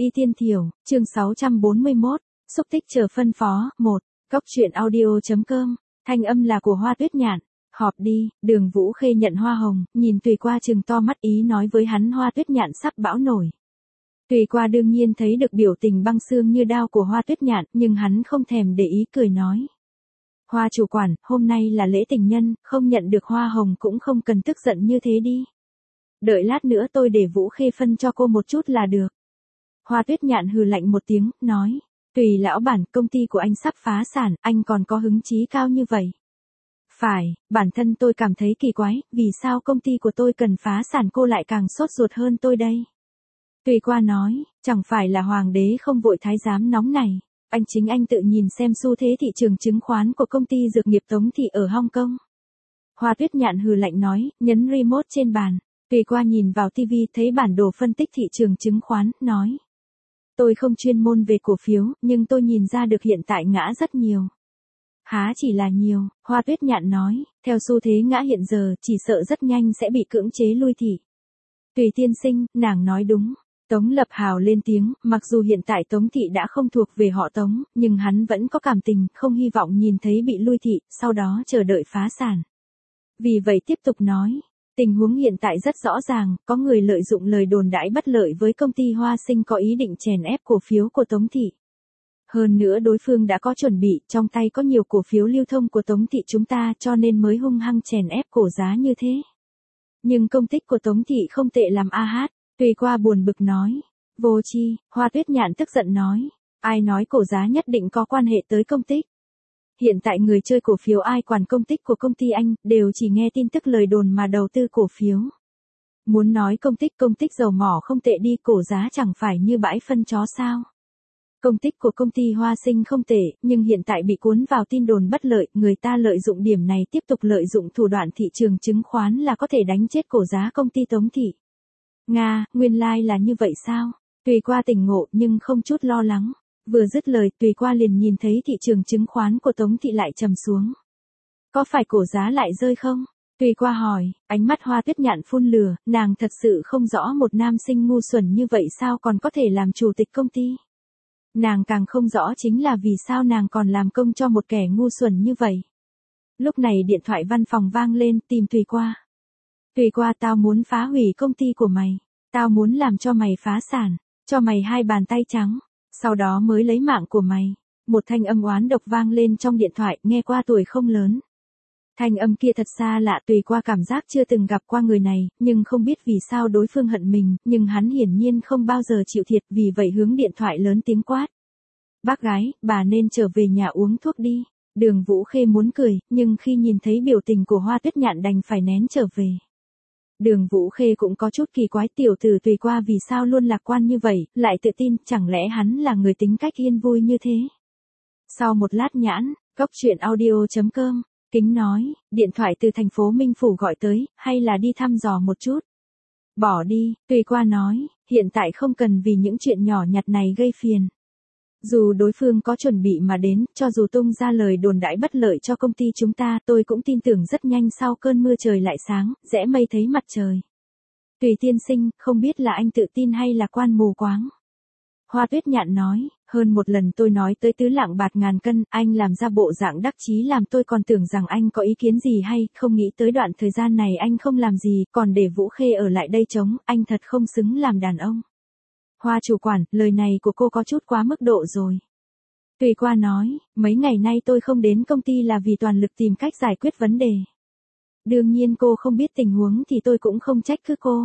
Y Tiên Thiểu, chương 641, xúc tích chờ phân phó, 1, góc truyện audio.com, thanh âm là của Hoa Tuyết Nhạn. Họp đi, Đường Vũ Khê nhận hoa hồng, nhìn Tùy Qua trừng to mắt ý nói với hắn Hoa Tuyết Nhạn sắp bão nổi. Tùy Qua đương nhiên thấy được biểu tình băng xương như đao của Hoa Tuyết Nhạn, nhưng hắn không thèm để ý cười nói. Hoa chủ quản, hôm nay là lễ tình nhân, không nhận được hoa hồng cũng không cần tức giận như thế đi. Đợi lát nữa tôi để Vũ Khê phân cho cô một chút là được. Hoa Tuyết Nhạn hừ lạnh một tiếng, nói. Tùy lão bản, công ty của anh sắp phá sản, anh còn có hứng chí cao như vậy. Phải, bản thân tôi cảm thấy kỳ quái, vì sao công ty của tôi cần phá sản cô lại càng sốt ruột hơn tôi đây. Tùy Qua nói, chẳng phải là hoàng đế không vội thái giám nóng này. Anh tự nhìn xem xu thế thị trường chứng khoán của công ty dược nghiệp Tống Thị ở Hong Kong. Hoa Tuyết Nhạn hừ lạnh nói, nhấn remote trên bàn. Tùy Qua nhìn vào TV thấy bản đồ phân tích thị trường chứng khoán, nói. Tôi không chuyên môn về cổ phiếu, nhưng tôi nhìn ra được hiện tại ngã rất nhiều. Há chỉ là nhiều, Hoa Tuyết Nhạn nói, theo xu thế ngã hiện giờ, chỉ sợ rất nhanh sẽ bị cưỡng chế lui thị. Tùy tiên sinh, nàng nói đúng. Tống Lập Hào lên tiếng, mặc dù hiện tại Tống Thị đã không thuộc về họ Tống, nhưng hắn vẫn có cảm tình, không hy vọng nhìn thấy bị lui thị, sau đó chờ đợi phá sản. Vì vậy tiếp tục nói, tình huống hiện tại rất rõ ràng, có người lợi dụng lời đồn đãi bất lợi với công ty Hoa Sinh có ý định chèn ép cổ phiếu của Tống Thị. Hơn nữa đối phương đã có chuẩn bị, trong tay có nhiều cổ phiếu lưu thông của Tống Thị chúng ta cho nên mới hung hăng chèn ép cổ giá như thế. Nhưng công tích của Tống Thị không tệ làm a hát. Tùy Qua buồn bực nói. Vô chi, Hoa Tuyết Nhạn tức giận nói. Ai nói cổ giá nhất định có quan hệ tới công tích. Hiện tại người chơi cổ phiếu ai quản công tích của công ty anh, đều chỉ nghe tin tức lời đồn mà đầu tư cổ phiếu. Muốn nói công tích dầu mỏ không tệ đi, cổ giá chẳng phải như bãi phân chó sao. Công tích của công ty Hoa Sinh không tệ, nhưng hiện tại bị cuốn vào tin đồn bất lợi, người ta lợi dụng điểm này tiếp tục lợi dụng thủ đoạn thị trường chứng khoán là có thể đánh chết cổ giá công ty Tống Thị. Nga, nguyên lai là như vậy sao? Tùy Qua tỉnh ngộ nhưng không chút lo lắng. Vừa dứt lời, Tùy Qua liền nhìn thấy thị trường chứng khoán của Tống Thị lại trầm xuống. Có phải cổ giá lại rơi không? Tùy Qua hỏi, ánh mắt Hoa Tuyết Nhạn phun lửa, nàng thật sự không rõ một nam sinh ngu xuẩn như vậy sao còn có thể làm chủ tịch công ty. Nàng càng không rõ chính là vì sao nàng còn làm công cho một kẻ ngu xuẩn như vậy. Lúc này điện thoại văn phòng vang lên, tìm Tùy Qua. Tùy Qua, tao muốn phá hủy công ty của mày. Tao muốn làm cho mày phá sản, cho mày 2 bàn tay trắng, sau đó mới lấy mạng của mày. Một thanh âm oán độc vang lên trong điện thoại, nghe qua tuổi không lớn. Thanh âm kia thật xa lạ, Tùy Qua cảm giác chưa từng gặp qua người này, nhưng không biết vì sao đối phương hận mình, nhưng hắn hiển nhiên không bao giờ chịu thiệt, vì vậy hướng điện thoại lớn tiếng quát. Bác gái, bà nên trở về nhà uống thuốc đi. Đường Vũ Khê muốn cười, nhưng khi nhìn thấy biểu tình của Hoa Tuyết Nhạn đành phải nén trở về. Đường Vũ Khê cũng có chút kỳ quái, tiểu tử Tùy Qua vì sao luôn lạc quan như vậy, lại tự tin, chẳng lẽ hắn là người tính cách yên vui như thế. Sau một lát nhãn, góc truyện audio.com, Kính nói, điện thoại từ thành phố Minh Phủ gọi tới, hay là đi thăm dò một chút. Bỏ đi, Tùy Qua nói, hiện tại không cần vì những chuyện nhỏ nhặt này gây phiền. Dù đối phương có chuẩn bị mà đến, cho dù tung ra lời đồn đãi bất lợi cho công ty chúng ta, tôi cũng tin tưởng rất nhanh sau cơn mưa trời lại sáng, rẽ mây thấy mặt trời. Tùy tiên sinh, không biết là anh tự tin hay là quan mù quáng. Hoa Tuyết Nhạn nói, hơn một lần tôi nói tới tứ lạng bạc ngàn cân, anh làm ra bộ dạng đắc chí làm tôi còn tưởng rằng anh có ý kiến gì hay, không nghĩ tới đoạn thời gian này anh không làm gì, còn để Vũ Khê ở lại đây chống, anh thật không xứng làm đàn ông. Hoa chủ quản, lời này của cô có chút quá mức độ rồi. Tùy Qua nói, mấy ngày nay tôi không đến công ty là vì toàn lực tìm cách giải quyết vấn đề. Đương nhiên cô không biết tình huống thì tôi cũng không trách cứ cô.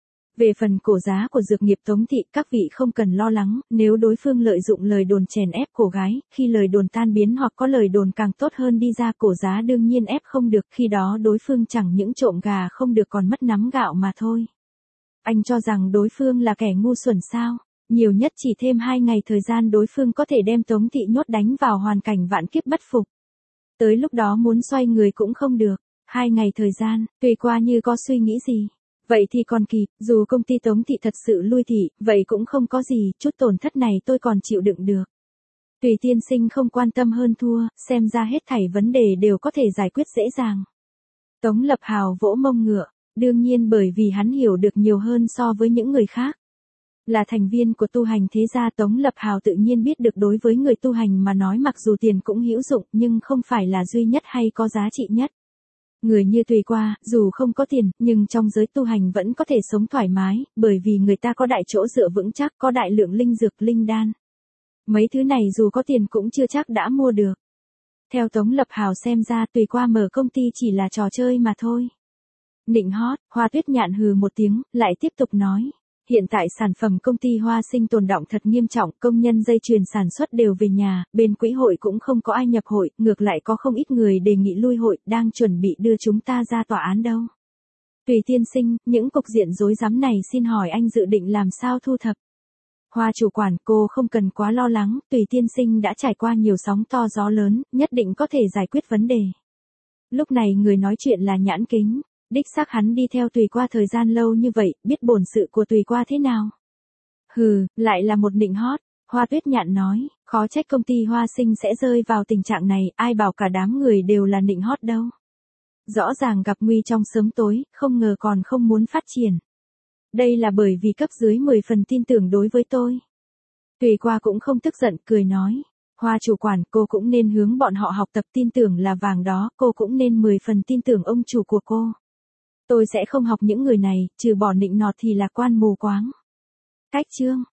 Về phần cổ giá của dược nghiệp Tống Thị, các vị không cần lo lắng, nếu đối phương lợi dụng lời đồn chèn ép cổ gái, khi lời đồn tan biến hoặc có lời đồn càng tốt hơn đi ra cổ giá đương nhiên ép không được, khi đó đối phương chẳng những trộm gà không được còn mất nắm gạo mà thôi. Anh cho rằng đối phương là kẻ ngu xuẩn sao? Nhiều nhất chỉ thêm 2 ngày thời gian đối phương có thể đem Tống Thị nhốt đánh vào hoàn cảnh vạn kiếp bất phục. Tới lúc đó muốn xoay người cũng không được. 2 ngày thời gian, Tùy Qua như có suy nghĩ gì. Vậy thì còn kịp, dù công ty Tống Thị thật sự lui thị, vậy cũng không có gì, chút tổn thất này tôi còn chịu đựng được. Tùy tiên sinh không quan tâm hơn thua, xem ra hết thảy vấn đề đều có thể giải quyết dễ dàng. Tống Lập Hào vỗ mông ngựa, đương nhiên bởi vì hắn hiểu được nhiều hơn so với những người khác. Là thành viên của tu hành thế gia Tống Lập Hào tự nhiên biết được đối với người tu hành mà nói mặc dù tiền cũng hữu dụng nhưng không phải là duy nhất hay có giá trị nhất. Người như Tùy Qua, dù không có tiền, nhưng trong giới tu hành vẫn có thể sống thoải mái, bởi vì người ta có đại chỗ dựa vững chắc, có đại lượng linh dược, linh đan. Mấy thứ này dù có tiền cũng chưa chắc đã mua được. Theo Tống Lập Hào xem ra Tùy Qua mở công ty chỉ là trò chơi mà thôi. Nịnh hót, Hoa Tuyết Nhạn hừ một tiếng, lại tiếp tục nói. Hiện tại sản phẩm công ty Hoa Sinh tồn đọng thật nghiêm trọng, công nhân dây chuyền sản xuất đều về nhà, bên quỹ hội cũng không có ai nhập hội, ngược lại có không ít người đề nghị lui hội, đang chuẩn bị đưa chúng ta ra tòa án đâu. Tùy tiên sinh, những cục diện rối rắm này xin hỏi anh dự định làm sao thu thập? Hoa chủ quản, cô không cần quá lo lắng, Tùy tiên sinh đã trải qua nhiều sóng to gió lớn, nhất định có thể giải quyết vấn đề. Lúc này người nói chuyện là Nhãn Kính. Đích xác hắn đi theo Tùy Qua thời gian lâu như vậy, biết bổn sự của Tùy Qua thế nào. Hừ, lại là một nịnh hót, Hoa Tuyết Nhạn nói, khó trách công ty Hoa Sinh sẽ rơi vào tình trạng này, ai bảo cả đám người đều là nịnh hót đâu. Rõ ràng gặp nguy trong sớm tối, không ngờ còn không muốn phát triển. Đây là bởi vì cấp dưới 10 phần tin tưởng đối với tôi. Tùy Qua cũng không tức giận, cười nói. Hoa chủ quản, cô cũng nên hướng bọn họ học tập, tin tưởng là vàng đó, cô cũng nên 10 phần tin tưởng ông chủ của cô. Tôi sẽ không học những người này, trừ bỏ nịnh nọt thì là quan mù quáng. Cách chương.